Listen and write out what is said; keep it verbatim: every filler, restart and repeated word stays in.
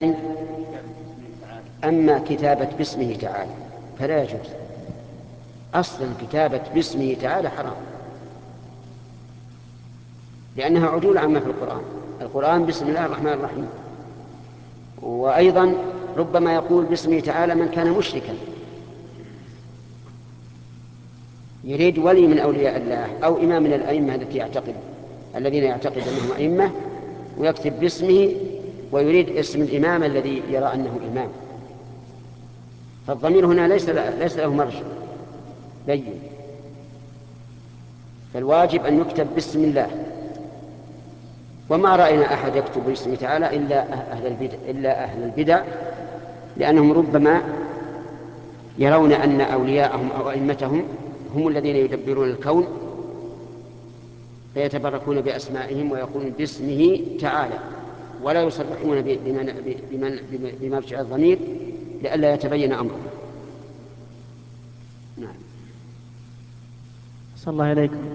أما كتابة باسمه تعالى فلا يجوز أصلا. كتابة باسمه تعالى حرام، لأنها عدول عما في القرآن. القرآن بسم الله الرحمن الرحيم. وأيضا ربما يقول باسمه تعالى من كان مشركا يريد ولي من أولياء الله أو إمام من الأئمة التي يعتقد الذين يعتقد أنهم أئمة، ويكتب باسمه ويريد اسم الإمام الذي يرى أنه إمام. فالضمير هنا ليس ليس له مرجع بين، فالواجب أن يكتب باسم الله. وما رأينا أحد يكتب باسمه تعالى إلا أهل البدع, إلا أهل البدع لأنهم ربما يرون أن أولياءهم أو أئمتهم هم الذين يدبرون الكون، فيتبركون بأسمائهم ويقولون باسمه تعالى، ولا يصرحون بمرجع الضمير لئلا يتبين أمرهم. نعم. صلى الله عليكم.